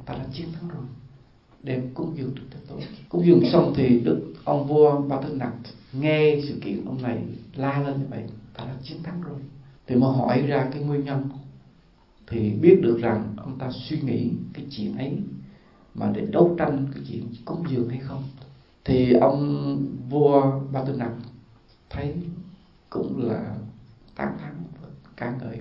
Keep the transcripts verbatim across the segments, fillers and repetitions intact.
ta đã chiến thắng rồi. Đem cúng dường Đức Thế Tôn. Cúng dường xong thì Đức ông vua Ba Tư Nặc nghe sự kiện ông này la lên như vậy, ta đã chiến thắng rồi. Thì mới hỏi ra cái nguyên nhân, thì biết được rằng ông ta suy nghĩ cái chuyện ấy mà để đấu tranh cái chuyện cúng dường hay không. Thì ông vua Ba Tư Nặc thấy cũng là tán thán và ca ngợi,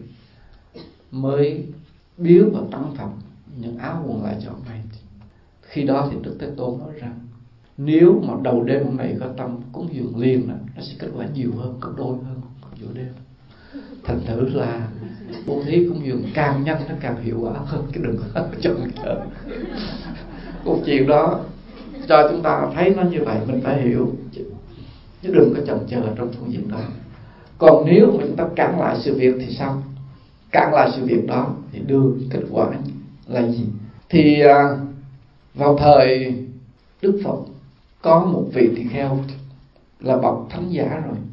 mới biếu và tặng phẩm những áo quần lại cho ông này. Khi đó thì Đức Thế Tôn nói rằng nếu mà đầu đêm ông này có tâm cúng dường liền đó, nó sẽ kết quả nhiều hơn, gấp đôi hơn giữa đêm. Thành thử là bố thí cúng dường càng nhanh nó càng hiệu quả hơn, cái đừng có chần chờ. Câu chuyện đó cho chúng ta thấy nó như vậy, mình phải hiểu chứ đừng có chần chờ trong phương diện đó. Còn nếu mà chúng ta cản lại sự việc thì sao? Cản lại sự việc đó thì đưa kết quả là gì? Thì à, vào thời Đức Phật có một vị tỳ kheo là bậc thánh giả rồi,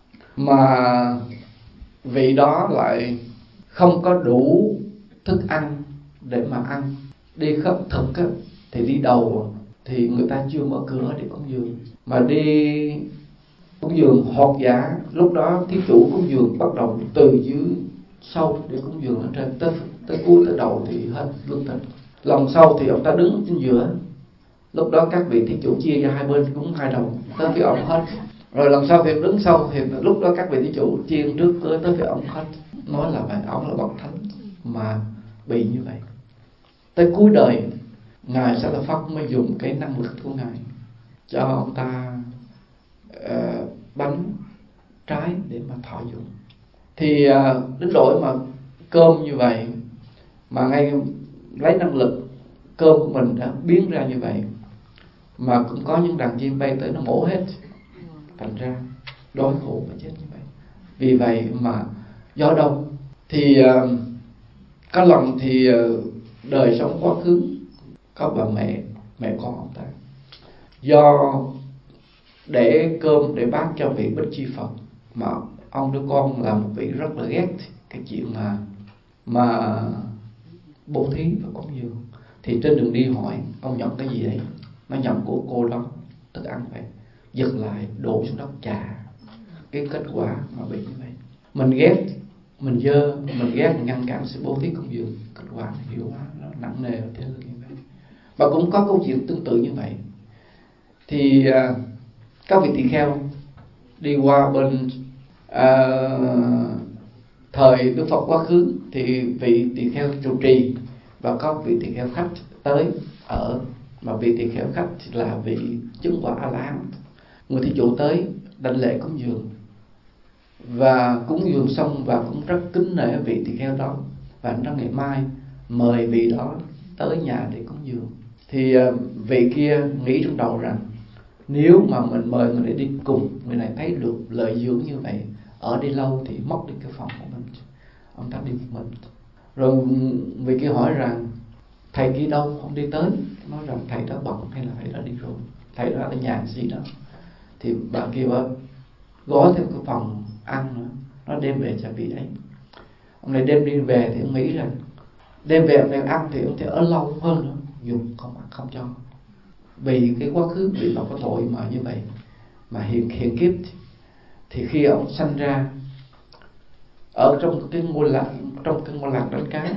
mà vị đó lại không có đủ thức ăn để mà ăn. Đi khất thực á, thì đi đầu thì người ta chưa mở cửa để cúng dường, mà đi cúng dường hột giả, lúc đó thí chủ cúng dường bắt đầu từ dưới sau để cúng dường lên trên, tới, tới cuối tới đầu thì hết lương thực. Lần sau thì ông ta đứng trên giữa, lúc đó các vị thí chủ chia ra hai bên cúng hai đầu, tới phía ông hết. Rồi lần sau thì đứng sau thì lúc đó các vị thí chủ chia trước tới tới phía ông hết. Nói là vậy, ông là bậc thánh mà bị như vậy. Tới cuối đời Ngài Sa La Phất mới dùng cái năng lực của Ngài cho ông ta uh, bánh trái để mà thọ dụng. Thì uh, đến đổi mà cơm như vậy, mà ngay lấy năng lực cơm của mình đã biến ra như vậy, mà cũng có những đàn chim bay tới nó mổ hết, thành ra đói khổ và chết như vậy. Vì vậy mà do đâu thì uh, có lần thì uh, đời sống quá khứ có bà mẹ mẹ con ông ta, do để cơm để bán cho vị Bích Chi Phật, mà ông đứa con là một vị rất là ghét cái chuyện mà mà bố thí và cúng dường. Thì trên đường đi hỏi ông nhận cái gì đấy, nó nhận của cô đó thức ăn vậy, giật lại đổ xuống đất chà. Cái kết quả mà bị như vậy, mình ghét, mình dơ, mình ghét, mình ngăn cản sự bố thí cúng dường, kết quả hiệu quả nó nặng nề ở thế lực như vậy. Và cũng có câu chuyện tương tự như vậy. Thì uh, các vị tỳ kheo đi qua bên uh, thời Đức Phật quá khứ, thì vị tỳ kheo trụ trì và có vị tỳ kheo khách tới ở, mà vị tỳ kheo khách là vị chứng quả A La Hán. Người thí chủ tới đảnh lễ cúng dường, và cúng dường xong và cũng rất kính nể vị tỳ kheo đó, và trong ngày mai mời vị đó tới nhà để cúng dường. Thì uh, vị kia nghĩ trong đầu rằng nếu mà mình mời người này đi cùng, người này thấy được lợi dưỡng như vậy, ở đi lâu thì mất đi cái phòng của mình, ông ta đi một mình. Rồi vị kia hỏi rằng thầy kia đâu, không đi tới. Nói rằng thầy đó bận hay là thầy đó đi rồi, thầy đó ở nhà gì đó. Thì bà kia bảo gói thêm cái phần ăn nữa, nó đem về cho vị ấy. Ông này đem đi về thì ông nghĩ rằng đem về ông này ăn thì ông sẽ ở lâu hơn nữa, dùng không ăn không cho. Vì cái quá khứ vị mà có tội mà như vậy, mà hiện hiện kiếp thì khi ông sanh ra ở trong cái ngôi làng, trong cái ngôi làng đánh cá,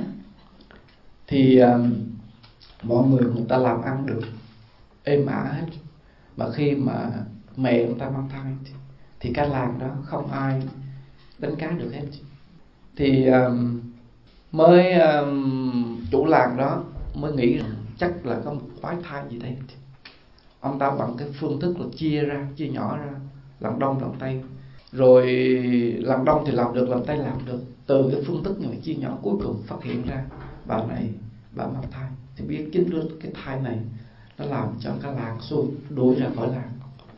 thì uh, mọi người người ta làm ăn được êm ả hết. Mà khi mà mẹ người ta mang thai thì, thì cái làng đó không ai đánh cá được hết. Thì um, mới um, chủ làng đó mới nghĩ rằng chắc là có một quái thai gì đây. Ông ta bằng cái phương thức là chia ra, chia nhỏ ra, làm đông làm tây. Rồi làm đông thì làm được, làm tây làm được. Từ cái phương thức này chia nhỏ, cuối cùng phát hiện ra bà này bà mang thai. Thì biết chính đứa cái thai này nó làm cho cả làng xui đuổi ra khỏi làng.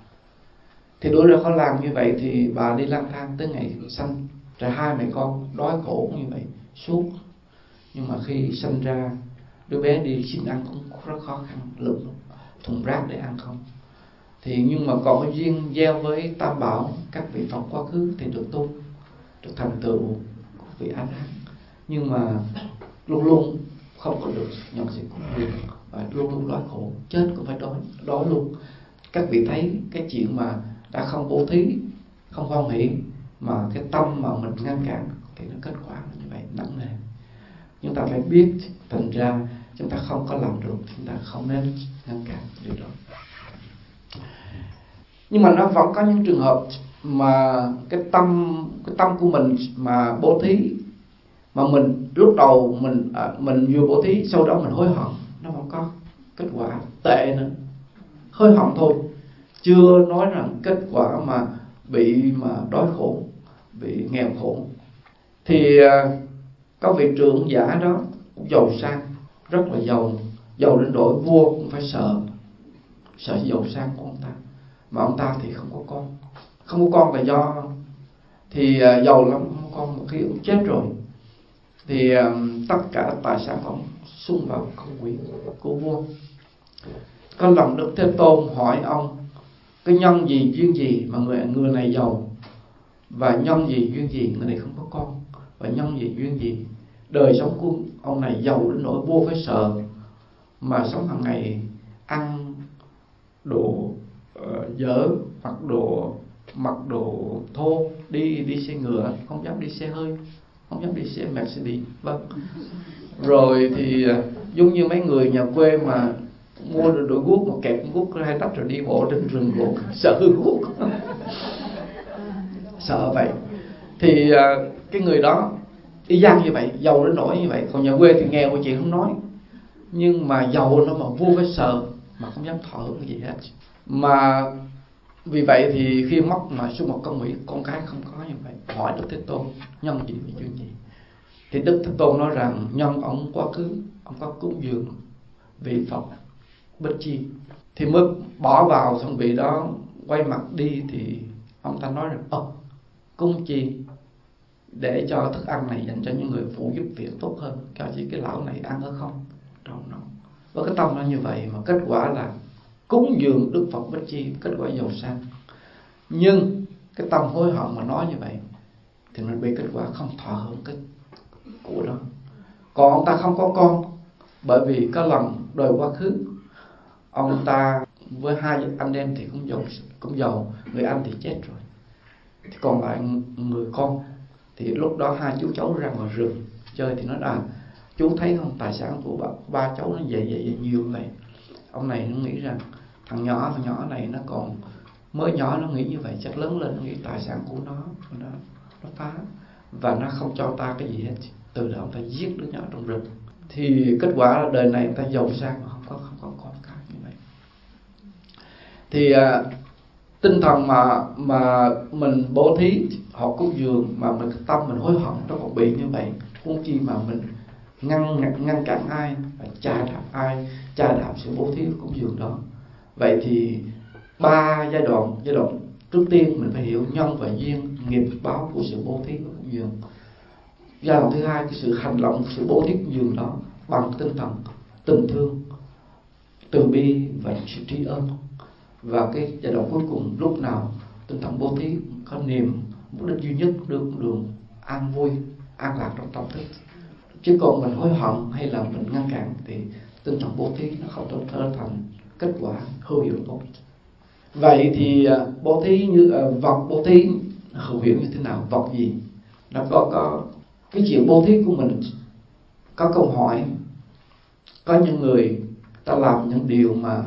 Thì đuổi ra khỏi làng như vậy thì bà đi lang thang tới ngày sanh. Rồi hai mẹ con đói khổ như vậy suốt. Nhưng mà khi sinh ra, đứa bé đi xin ăn cũng rất khó khăn, lụm thùng rác để ăn không. Thì nhưng mà còn có duyên gieo với Tam Bảo, các vị Phật quá khứ thì được tu, được thành tựu của vị A La Hán. Nhưng mà luôn luôn không có được nhận sự cúng dường. luôn luôn đói khổ, chết cũng phải đói, đói luôn. Các vị thấy cái chuyện mà đã không bố thí, không hoan hỷ, mà cái tâm mà mình ngăn cản thì nó kết quả như vậy nặng nề. Chúng ta phải biết, thành ra chúng ta không có làm được, chúng ta không nên ngăn cản điều đó. Nhưng mà nó vẫn có những trường hợp mà cái tâm cái tâm của mình mà bố thí, mà mình lúc đầu mình à, mình vừa bố thí, sau đó mình hối hận, nó vẫn có kết quả tệ nữa. Hối hận thôi, chưa nói rằng kết quả mà bị mà đói khổ, bị nghèo khổ. Thì à, có vị trưởng giả đó giàu sang, rất là giàu, giàu đến nỗi vua cũng phải sợ, sợ giàu sang của ông ta. Mà ông ta thì không có con, không có con là do thì uh, giàu lắm, không có con. Một khi ông chết rồi thì uh, tất cả tài sản của ông xung vào công quỹ của vua. Có lần Đức Thế Tôn hỏi ông, cái nhân gì duyên gì mà người người này giàu, và nhân gì duyên gì người này không có con, và nhân gì duyên gì đời sống của ông này giàu đến nỗi vua phải sợ, mà sống hàng ngày ăn đồ uh, dở, mặc đồ mặc đồ thô, đi đi xe ngựa, không dám đi xe hơi, không dám đi xe Mercedes, vâng. Rồi thì uh, giống như mấy người nhà quê mà mua được đôi guốc mà kẹp guốc hai tách rồi đi bộ trên rừng gỗ, sợ guốc, sợ vậy. Thì uh, cái người đó y gian như vậy, giàu đến nỗi như vậy. Còn nhà quê thì nghèo cái chuyện không nói, nhưng mà giàu nó mà vua phải sợ, mà không dám thọ hưởng cái gì hết. Mà vì vậy thì khi mất mà xuống một công ủy, con cái không có như vậy, hỏi Đức Thế Tôn nhân gì vì duyên gì, thì Đức Thế Tôn nói rằng nhân ông quá khứ ông có cúng dường vị Phật Bích Chi, thì mới bỏ vào xong vị đó quay mặt đi, thì ông ta nói rằng ơ cúng chi để cho thức ăn này dành cho những người phụ giúp việc tốt hơn, cho chỉ cái lão này ăn ở không đâu nó. Với cái tâm nó như vậy mà kết quả là cúng dường Đức Phật Bích Chi, kết quả giàu sang. Nhưng cái tâm hối hận mà nói như vậy thì mình bị kết quả không thọ hưởng cái của đó. Còn ông ta không có con, bởi vì có lần đời quá khứ ông ta với hai anh em thì cũng giàu, cũng giàu, người anh thì chết rồi, thì còn lại người con. Thì lúc đó hai chú cháu ra ngoài rừng chơi, thì nói à chú thấy không, tài sản của ba, ba cháu nó vậy vậy vậy nhiều vậy. Ông này nó nghĩ rằng thằng nhỏ thằng nhỏ này nó còn mới nhỏ, nó nghĩ như vậy, chắc lớn lên nó nghĩ tài sản của nó nó, nó phá và nó không cho ta cái gì hết. Từ đó ông ta giết đứa nhỏ trong rừng. Thì kết quả là đời này ông ta giàu sang mà không có không có con cái như vậy. Thì à, tinh thần mà mà mình bố thí, họ cúng dường mà mình tâm mình hối hận nó còn bị như vậy, huống chi mà mình ngăn ngăn cản ai, chà đạp ai, chà đạp sự bố thí cúng dường đó. Vậy thì ba giai đoạn, giai đoạn trước tiên mình phải hiểu nhân và duyên, nghiệp báo của sự bố thí và cúng dường. Giai đoạn thứ hai, cái sự hành động, sự bố thí cúng dường đó bằng tinh thần tình thương, từ bi và sự tri ân. Và cái giai đoạn cuối cùng, lúc nào tinh thần bố thí có niềm mục đích duy nhất, được đường an vui, an lạc trong tâm thức. Chứ còn mình hối hận hay là mình ngăn cản thì tinh thần bố thí nó không trở thành kết quả hữu hiệu tốt. Vậy thì bố thí như uh, vật bố thí hữu hiệu như thế nào, vật gì? Nó có có cái chuyện bố thí của mình có câu hỏi. Có những người ta làm những điều mà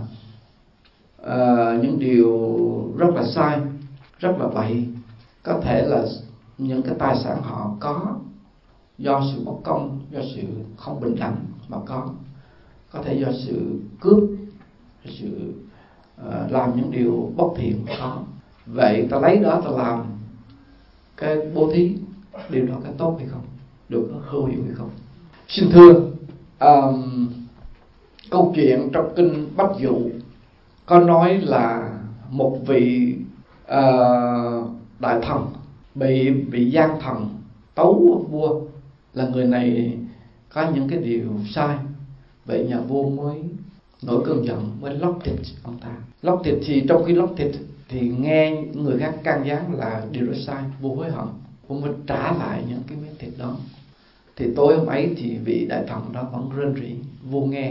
uh, những điều rất là sai, rất là bậy. Có thể là những cái tài sản họ có do sự bất công, do sự không bình đẳng mà có. Có thể do sự cướp, do sự uh, làm những điều bất thiện mà có. Vậy ta lấy đó ta làm cái bố thí, điều đó có tốt hay không, được nó hữu hiệu hay không? Xin thưa, um, câu chuyện trong kinh Bách Dụ có nói là một vị uh, đại thần bị bị gian thần tấu vua, là người này có những cái điều sai. Vậy nhà vua mới nổi cơn giận, mới lóc thịt ông ta. Lóc thịt thì trong khi lóc thịt thì nghe người khác can gián là điều đó sai, vua hối hận, vua mới trả lại những cái miếng thịt đó. Thì tối hôm ấy thì vị đại thần đó vẫn rên rỉ, vua nghe,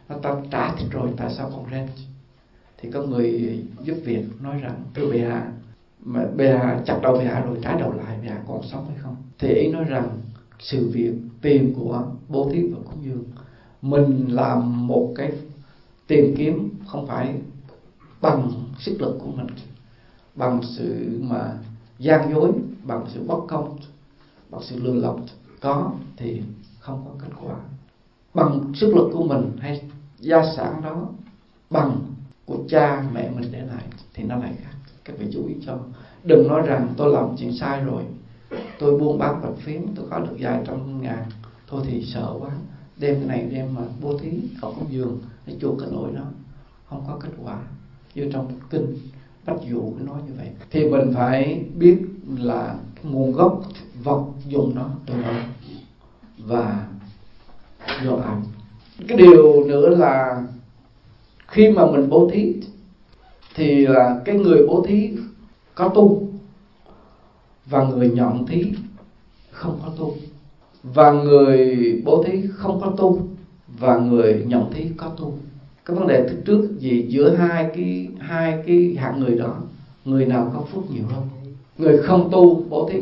nó ta trả thịt rồi tại sao còn rên? Thì có người giúp việc nói rằng thưa bệ hạ, mà bệ hạ chặt đầu bệ hạ rồi trái đầu lại, bệ hạ còn sống hay không? Thì ý nói rằng sự việc tiền của bố thí và cúng dường, mình làm một cái tìm kiếm không phải bằng sức lực của mình, bằng sự mà gian dối, bằng sự bất công, bằng sự lừa lọc có thì không có kết quả. Bằng sức lực của mình hay gia sản đó, bằng của cha mẹ mình để lại thì nó lại khác. Các vị chú ý cho. Đừng nói rằng tôi làm chuyện sai rồi, tôi buôn bán bạch phiến, tôi có được vài trăm ngàn, thôi thì sợ quá, đem cái này đem mà bố thí hoặc cúng dường để chuộc cái lỗi đó, không có kết quả. Như trong kinh Bách Dụ nói như vậy. Thì mình phải biết là nguồn gốc vật dụng nó từ đâu và do ai. Cái điều nữa là khi mà mình bố thí thì là cái người bố thí có tu và người nhận thí không có tu, và người bố thí không có tu và người nhận thí có tu. Cái vấn đề thứ trước gì giữa hai cái hai cái hạng người đó, người nào có phước nhiều hơn? Người không tu bố thí